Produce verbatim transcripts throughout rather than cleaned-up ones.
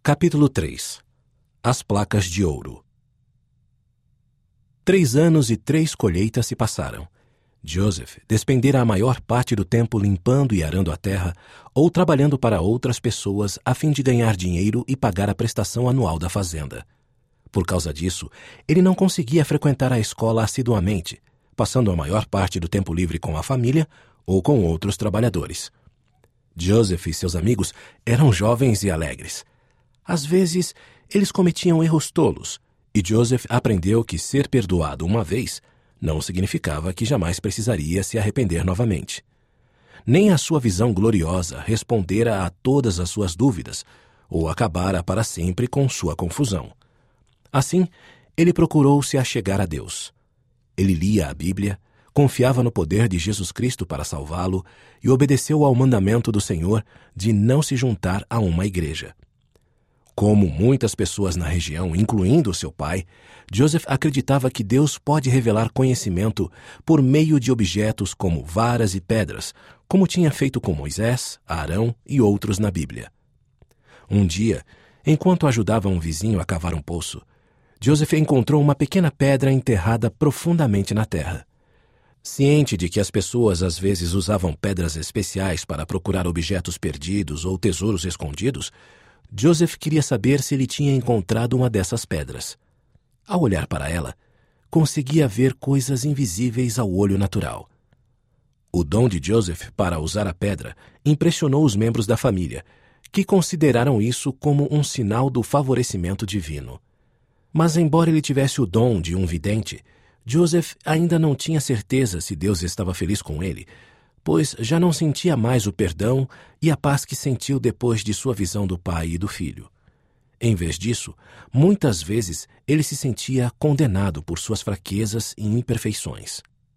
Capítulo três. As placas de ouro. Três anos e três colheitas se passaram. Joseph despendera a maior parte do tempo limpando e arando a terra ou trabalhando para outras pessoas a fim de ganhar dinheiro e pagar a prestação anual da fazenda. Por causa disso, ele não conseguia frequentar a escola assiduamente, passando a maior parte do tempo livre com a família ou com outros trabalhadores. Joseph e seus amigos eram jovens e alegres. Às vezes, eles cometiam erros tolos, e Joseph aprendeu que ser perdoado uma vez não significava que jamais precisaria se arrepender novamente. Nem a sua visão gloriosa respondera a todas as suas dúvidas, ou acabara para sempre com sua confusão. Assim, ele procurou se achegar a Deus. Ele lia a Bíblia, confiava no poder de Jesus Cristo para salvá-lo e obedeceu ao mandamento do Senhor de não se juntar a uma igreja. Como muitas pessoas na região, incluindo seu pai, Joseph acreditava que Deus pode revelar conhecimento por meio de objetos como varas e pedras, como tinha feito com Moisés, Arão e outros na Bíblia. Um dia, enquanto ajudava um vizinho a cavar um poço, Joseph encontrou uma pequena pedra enterrada profundamente na terra. Ciente de que as pessoas às vezes usavam pedras especiais para procurar objetos perdidos ou tesouros escondidos, Joseph queria saber se ele tinha encontrado uma dessas pedras. Ao olhar para ela, conseguia ver coisas invisíveis ao olho natural. O dom de Joseph para usar a pedra impressionou os membros da família, que consideraram isso como um sinal do favorecimento divino. Mas, embora ele tivesse o dom de um vidente, Joseph ainda não tinha certeza se Deus estava feliz com ele, pois já não sentia mais o perdão e a paz que sentiu depois de sua visão do pai e do filho. Em vez disso, muitas vezes ele se sentia condenado por suas fraquezas e imperfeições.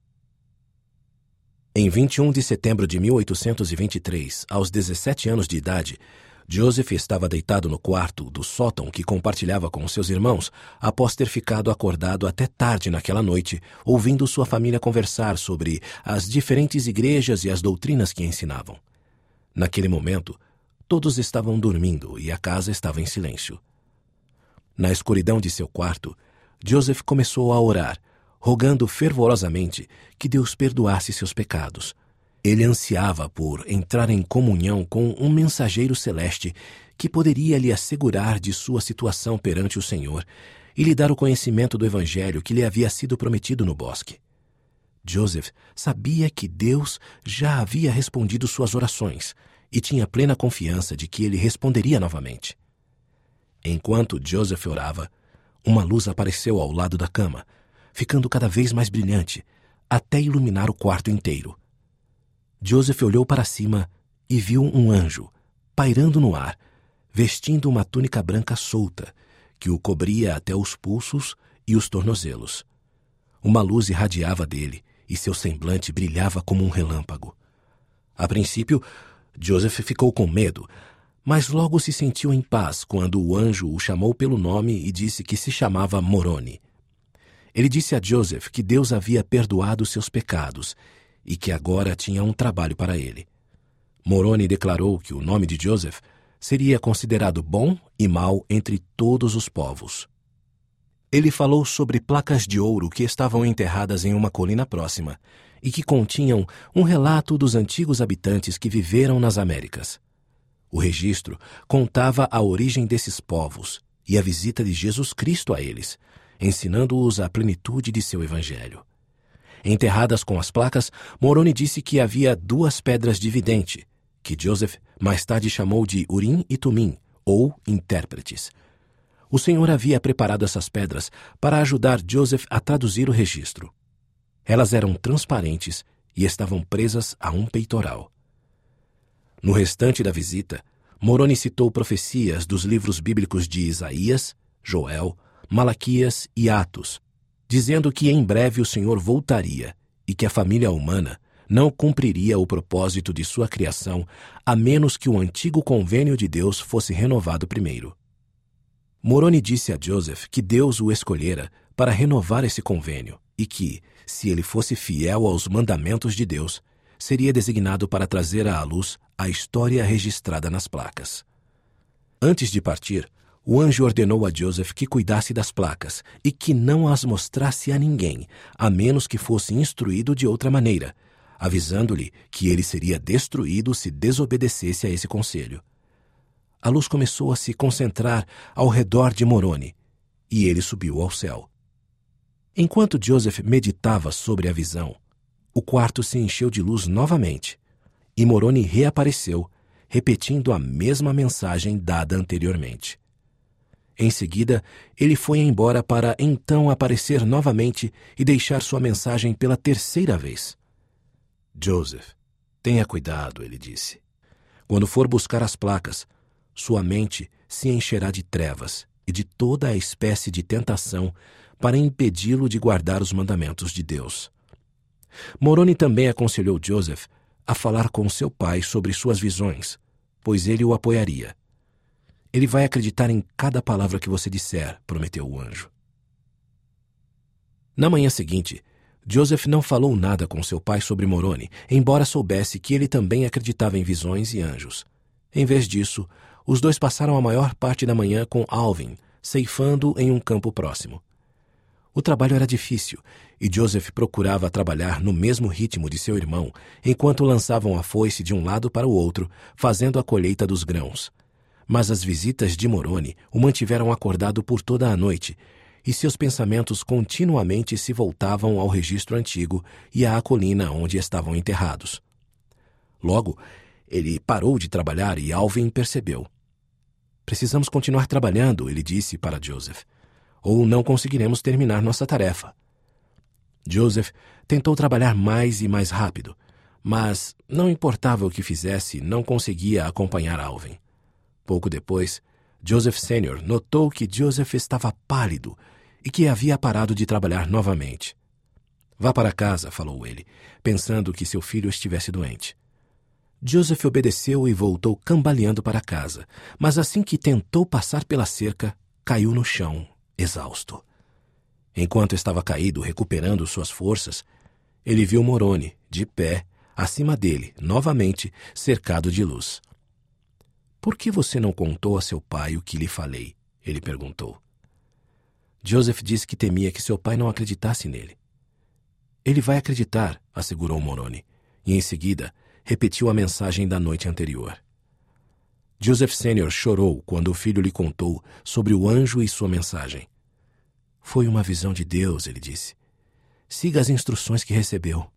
Em vinte e um de setembro de mil oitocentos e vinte e três, aos dezessete anos de idade, Joseph estava deitado no quarto do sótão que compartilhava com seus irmãos após ter ficado acordado até tarde naquela noite, ouvindo sua família conversar sobre as diferentes igrejas e as doutrinas que ensinavam. Naquele momento, todos estavam dormindo e a casa estava em silêncio. Na escuridão de seu quarto, Joseph começou a orar, rogando fervorosamente que Deus perdoasse seus pecados. Ele ansiava por entrar em comunhão com um mensageiro celeste que poderia lhe assegurar de sua situação perante o Senhor e lhe dar o conhecimento do Evangelho que lhe havia sido prometido no bosque. Joseph sabia que Deus já havia respondido suas orações e tinha plena confiança de que ele responderia novamente. Enquanto Joseph orava, uma luz apareceu ao lado da cama, ficando cada vez mais brilhante, até iluminar o quarto inteiro. Joseph olhou para cima e viu um anjo, pairando no ar, vestindo uma túnica branca solta, que o cobria até os pulsos e os tornozelos. Uma luz irradiava dele e seu semblante brilhava como um relâmpago. A princípio, Joseph ficou com medo, mas logo se sentiu em paz quando o anjo o chamou pelo nome e disse que se chamava Moroni. Ele disse a Joseph que Deus havia perdoado seus pecados e que agora tinha um trabalho para ele. Moroni declarou que o nome de Joseph seria considerado bom e mau entre todos os povos. Ele falou sobre placas de ouro que estavam enterradas em uma colina próxima e que continham um relato dos antigos habitantes que viveram nas Américas. O registro contava a origem desses povos e a visita de Jesus Cristo a eles, ensinando-os a plenitude de seu evangelho. Enterradas com as placas, Moroni disse que havia duas pedras de vidente, que Joseph mais tarde chamou de Urim e Tumim, ou intérpretes. O Senhor havia preparado essas pedras para ajudar Joseph a traduzir o registro. Elas eram transparentes e estavam presas a um peitoral. No restante da visita, Moroni citou profecias dos livros bíblicos de Isaías, Joel, Malaquias e Atos, dizendo que em breve o Senhor voltaria e que a família humana não cumpriria o propósito de sua criação a menos que o antigo convênio de Deus fosse renovado primeiro. Moroni disse a Joseph que Deus o escolhera para renovar esse convênio e que, se ele fosse fiel aos mandamentos de Deus, seria designado para trazer à luz a história registrada nas placas. Antes de partir, o anjo ordenou a Joseph que cuidasse das placas e que não as mostrasse a ninguém, a menos que fosse instruído de outra maneira, avisando-lhe que ele seria destruído se desobedecesse a esse conselho. A luz começou a se concentrar ao redor de Moroni, e ele subiu ao céu. Enquanto Joseph meditava sobre a visão, o quarto se encheu de luz novamente, e Moroni reapareceu, repetindo a mesma mensagem dada anteriormente. Em seguida, ele foi embora para então aparecer novamente e deixar sua mensagem pela terceira vez. Joseph, tenha cuidado, ele disse. Quando for buscar as placas, sua mente se encherá de trevas e de toda a espécie de tentação para impedi-lo de guardar os mandamentos de Deus. Moroni também aconselhou Joseph a falar com seu pai sobre suas visões, pois ele o apoiaria. Ele vai acreditar em cada palavra que você disser, prometeu o anjo. Na manhã seguinte, Joseph não falou nada com seu pai sobre Moroni, embora soubesse que ele também acreditava em visões e anjos. Em vez disso, os dois passaram a maior parte da manhã com Alvin, ceifando em um campo próximo. O trabalho era difícil, e Joseph procurava trabalhar no mesmo ritmo de seu irmão, enquanto lançavam a foice de um lado para o outro, fazendo a colheita dos grãos. Mas as visitas de Moroni o mantiveram acordado por toda a noite, e seus pensamentos continuamente se voltavam ao registro antigo e à colina onde estavam enterrados. Logo, ele parou de trabalhar e Alvin percebeu. Precisamos continuar trabalhando, ele disse para Joseph, ou não conseguiremos terminar nossa tarefa. Joseph tentou trabalhar mais e mais rápido, mas, não importava o que fizesse, não conseguia acompanhar Alvin. Pouco depois, Joseph Sênior notou que Joseph estava pálido e que havia parado de trabalhar novamente. Vá para casa, falou ele, pensando que seu filho estivesse doente. Joseph obedeceu e voltou cambaleando para casa, mas assim que tentou passar pela cerca, caiu no chão, exausto. Enquanto estava caído, recuperando suas forças, ele viu Moroni, de pé, acima dele, novamente, cercado de luz. Por que você não contou a seu pai o que lhe falei? Ele perguntou. Joseph disse que temia que seu pai não acreditasse nele. Ele vai acreditar, assegurou Moroni, e em seguida repetiu a mensagem da noite anterior. Joseph Sênior chorou quando o filho lhe contou sobre o anjo e sua mensagem. Foi uma visão de Deus, ele disse. Siga as instruções que recebeu.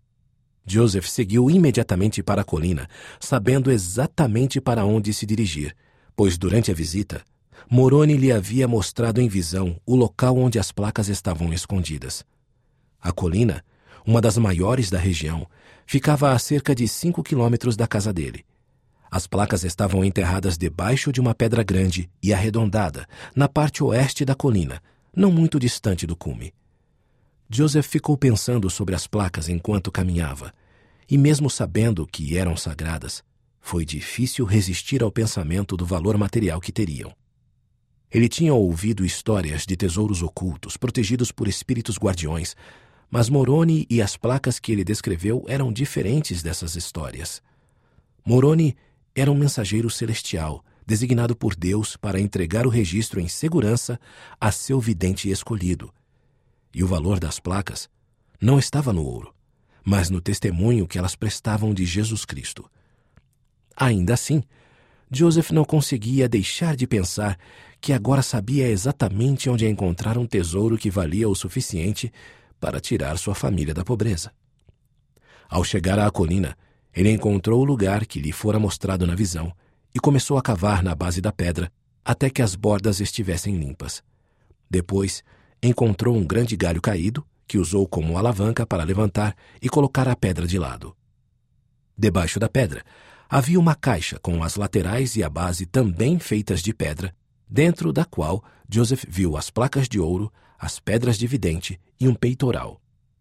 Joseph seguiu imediatamente para a colina, sabendo exatamente para onde se dirigir, pois durante a visita, Moroni lhe havia mostrado em visão o local onde as placas estavam escondidas. A colina, uma das maiores da região, ficava a cerca de cinco quilômetros da casa dele. As placas estavam enterradas debaixo de uma pedra grande e arredondada, na parte oeste da colina, não muito distante do cume. Joseph ficou pensando sobre as placas enquanto caminhava, e mesmo sabendo que eram sagradas, foi difícil resistir ao pensamento do valor material que teriam. Ele tinha ouvido histórias de tesouros ocultos, protegidos por espíritos guardiões, mas Moroni e as placas que ele descreveu eram diferentes dessas histórias. Moroni era um mensageiro celestial, designado por Deus para entregar o registro em segurança a seu vidente escolhido. E o valor das placas não estava no ouro, mas no testemunho que elas prestavam de Jesus Cristo. Ainda assim, Joseph não conseguia deixar de pensar que agora sabia exatamente onde encontrar um tesouro que valia o suficiente para tirar sua família da pobreza. Ao chegar à colina, ele encontrou o lugar que lhe fora mostrado na visão e começou a cavar na base da pedra até que as bordas estivessem limpas. Depois, encontrou um grande galho caído, que usou como alavanca para levantar e colocar a pedra de lado. Debaixo da pedra, havia uma caixa com as laterais e a base também feitas de pedra, dentro da qual Joseph viu as placas de ouro, as pedras de vidente e um peitoral.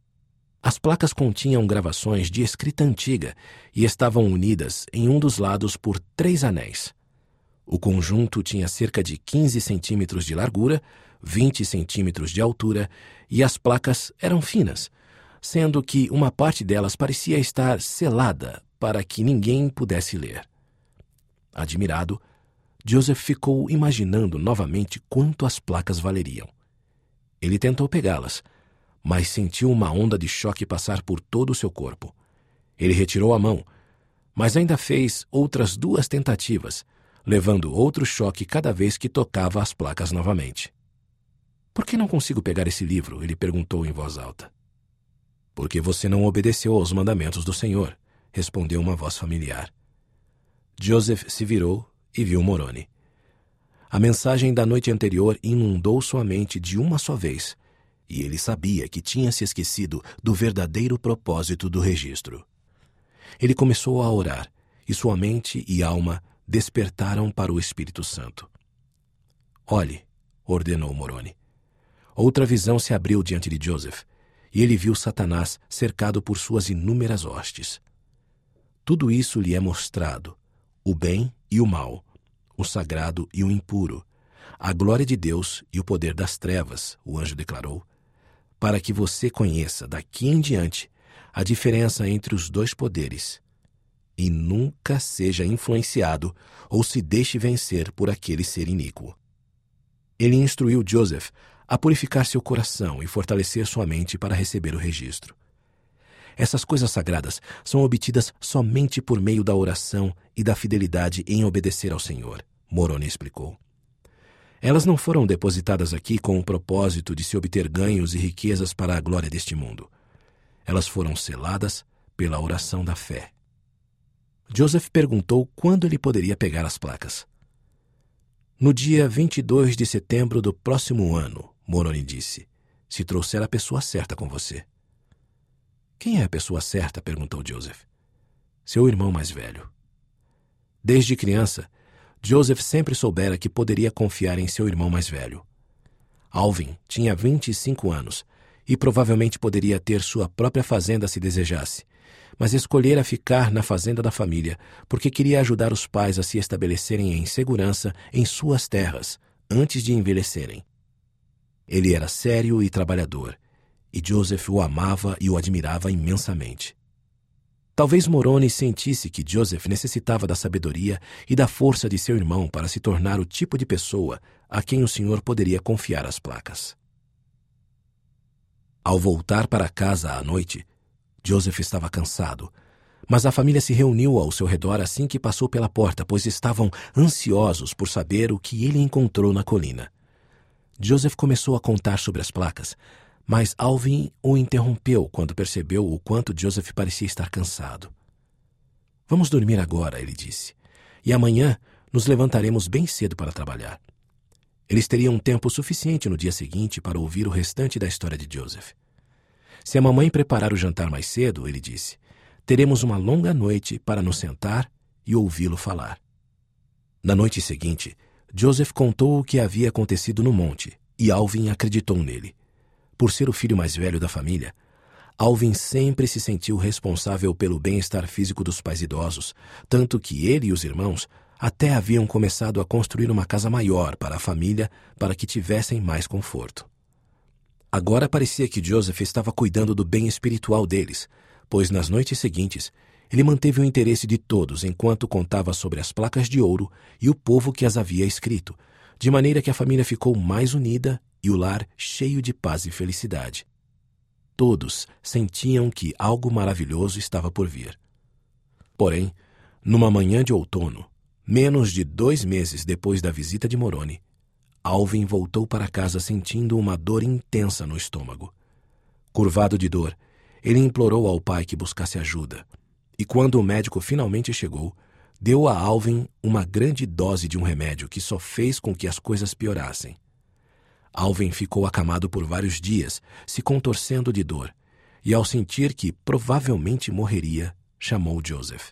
As placas continham gravações de escrita antiga e estavam unidas em um dos lados por três anéis. O conjunto tinha cerca de quinze centímetros de largura, vinte centímetros de altura, e as placas eram finas, sendo que uma parte delas parecia estar selada para que ninguém pudesse ler. Admirado, Joseph ficou imaginando novamente quanto as placas valeriam. Ele tentou pegá-las, mas sentiu uma onda de choque passar por todo o seu corpo. Ele retirou a mão, mas ainda fez outras duas tentativas, levando outro choque cada vez que tocava as placas novamente. "Por que não consigo pegar esse livro?" ele perguntou em voz alta. "Porque você não obedeceu aos mandamentos do Senhor", respondeu uma voz familiar. Joseph se virou e viu Moroni. A mensagem da noite anterior inundou sua mente de uma só vez, e ele sabia que tinha se esquecido do verdadeiro propósito do registro. Ele começou a orar, e sua mente e alma despertaram para o Espírito Santo. "Olhe", ordenou Moroni. Outra visão se abriu diante de Joseph, e ele viu Satanás cercado por suas inúmeras hostes. Tudo isso lhe é mostrado, o bem e o mal, o sagrado e o impuro, a glória de Deus e o poder das trevas, o anjo declarou, para que você conheça daqui em diante a diferença entre os dois poderes e nunca seja influenciado ou se deixe vencer por aquele ser iníquo. Ele instruiu Joseph a purificar seu coração e fortalecer sua mente para receber o registro. Essas coisas sagradas são obtidas somente por meio da oração e da fidelidade em obedecer ao Senhor, Moroni explicou. Elas não foram depositadas aqui com o propósito de se obter ganhos e riquezas para a glória deste mundo. Elas foram seladas pela oração da fé. Joseph perguntou quando ele poderia pegar as placas. "No dia vinte e dois de setembro do próximo ano", Moroni disse, "se trouxer a pessoa certa com você." "Quem é a pessoa certa?" perguntou Joseph. "Seu irmão mais velho." Desde criança, Joseph sempre soubera que poderia confiar em seu irmão mais velho. Alvin tinha vinte e cinco anos e provavelmente poderia ter sua própria fazenda se desejasse, mas escolhera ficar na fazenda da família porque queria ajudar os pais a se estabelecerem em segurança em suas terras antes de envelhecerem. Ele era sério e trabalhador, e Joseph o amava e o admirava imensamente. Talvez Moroni sentisse que Joseph necessitava da sabedoria e da força de seu irmão para se tornar o tipo de pessoa a quem o Senhor poderia confiar as placas. Ao voltar para casa à noite, Joseph estava cansado, mas a família se reuniu ao seu redor assim que passou pela porta, pois estavam ansiosos por saber o que ele encontrou na colina. Joseph começou a contar sobre as placas, mas Alvin o interrompeu quando percebeu o quanto Joseph parecia estar cansado. "Vamos dormir agora", ele disse, "e amanhã nos levantaremos bem cedo para trabalhar." Eles teriam tempo suficiente no dia seguinte para ouvir o restante da história de Joseph. "Se a mamãe preparar o jantar mais cedo", ele disse, "teremos uma longa noite para nos sentar e ouvi-lo falar." Na noite seguinte, Joseph contou o que havia acontecido no monte, e Alvin acreditou nele. Por ser o filho mais velho da família, Alvin sempre se sentiu responsável pelo bem-estar físico dos pais idosos, tanto que ele e os irmãos até haviam começado a construir uma casa maior para a família para que tivessem mais conforto. Agora parecia que Joseph estava cuidando do bem espiritual deles, pois nas noites seguintes ele manteve o interesse de todos enquanto contava sobre as placas de ouro e o povo que as havia escrito, de maneira que a família ficou mais unida e o lar cheio de paz e felicidade. Todos sentiam que algo maravilhoso estava por vir. Porém, numa manhã de outono, menos de dois meses depois da visita de Moroni, Alvin voltou para casa sentindo uma dor intensa no estômago. Curvado de dor, ele implorou ao pai que buscasse ajuda, e quando o médico finalmente chegou, deu a Alvin uma grande dose de um remédio que só fez com que as coisas piorassem. Alvin ficou acamado por vários dias, se contorcendo de dor, e ao sentir que provavelmente morreria, chamou Joseph.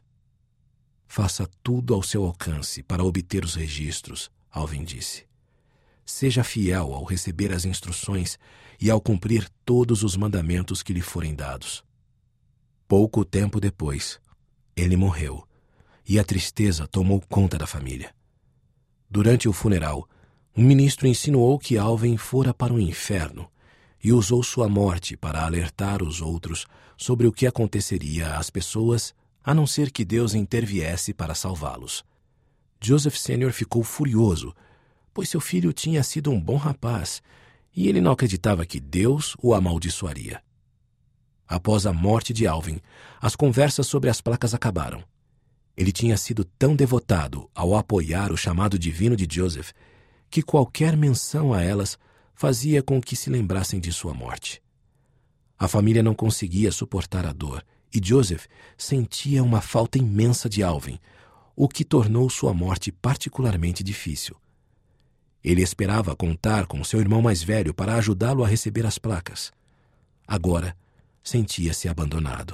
"Faça tudo ao seu alcance para obter os registros", Alvin disse. "Seja fiel ao receber as instruções e ao cumprir todos os mandamentos que lhe forem dados." Pouco tempo depois, ele morreu, e a tristeza tomou conta da família. Durante o funeral, um ministro insinuou que Alvin fora para o inferno e usou sua morte para alertar os outros sobre o que aconteceria às pessoas a não ser que Deus interviesse para salvá-los. Joseph Sênior ficou furioso, pois seu filho tinha sido um bom rapaz e ele não acreditava que Deus o amaldiçoaria. Após a morte de Alvin, as conversas sobre as placas acabaram. Ele tinha sido tão devotado ao apoiar o chamado divino de Joseph que qualquer menção a elas fazia com que se lembrassem de sua morte. A família não conseguia suportar a dor e Joseph sentia uma falta imensa de Alvin, o que tornou sua morte particularmente difícil. Ele esperava contar com seu irmão mais velho para ajudá-lo a receber as placas. Agora, sentia-se abandonado.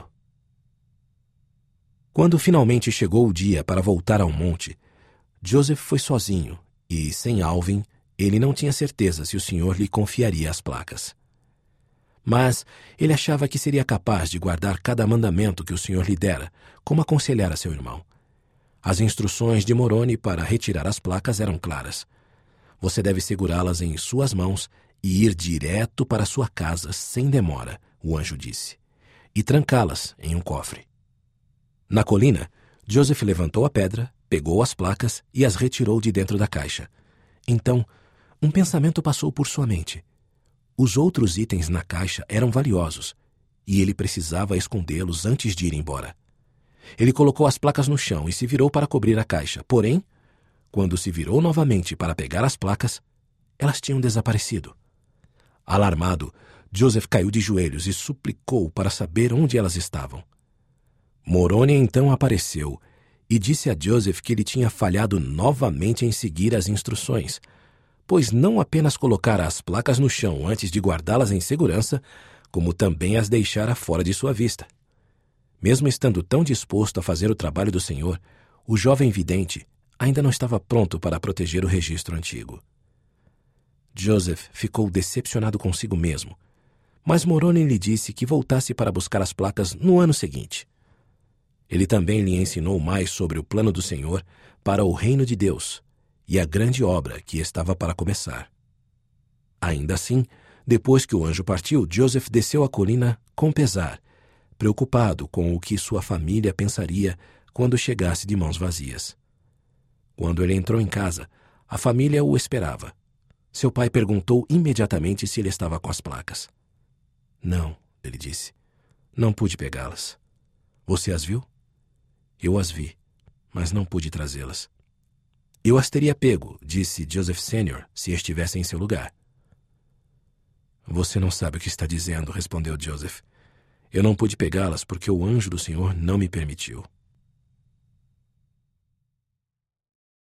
Quando finalmente chegou o dia para voltar ao monte, Joseph foi sozinho e, sem Alvin, ele não tinha certeza se o senhor lhe confiaria as placas. Mas ele achava que seria capaz de guardar cada mandamento que o senhor lhe dera, como aconselhara seu irmão. As instruções de Moroni para retirar as placas eram claras. Você deve segurá-las em suas mãos e ir direto para sua casa sem demora, o anjo disse, e trancá-las em um cofre. Na colina, Joseph levantou a pedra, pegou as placas e as retirou de dentro da caixa. Então, um pensamento passou por sua mente. Os outros itens na caixa eram valiosos e ele precisava escondê-los antes de ir embora. Ele colocou as placas no chão e se virou para cobrir a caixa. Porém, quando se virou novamente para pegar as placas, elas tinham desaparecido. Alarmado, Joseph caiu de joelhos e suplicou para saber onde elas estavam. Moroni então apareceu e disse a Joseph que ele tinha falhado novamente em seguir as instruções, pois não apenas colocara as placas no chão antes de guardá-las em segurança, como também as deixara fora de sua vista. Mesmo estando tão disposto a fazer o trabalho do Senhor, o jovem vidente ainda não estava pronto para proteger o registro antigo. Joseph ficou decepcionado consigo mesmo, mas Moroni lhe disse que voltasse para buscar as placas no ano seguinte. Ele também lhe ensinou mais sobre o plano do Senhor para o reino de Deus e a grande obra que estava para começar. Ainda assim, depois que o anjo partiu, Joseph desceu a colina com pesar, preocupado com o que sua família pensaria quando chegasse de mãos vazias. Quando ele entrou em casa, a família o esperava. Seu pai perguntou imediatamente se ele estava com as placas. Não, ele disse. Não pude pegá-las. Você as viu? Eu as vi, mas não pude trazê-las. Eu as teria pego, disse Joseph Sênior, se estivesse em seu lugar. Você não sabe o que está dizendo, respondeu Joseph. Eu não pude pegá-las porque o anjo do Senhor não me permitiu.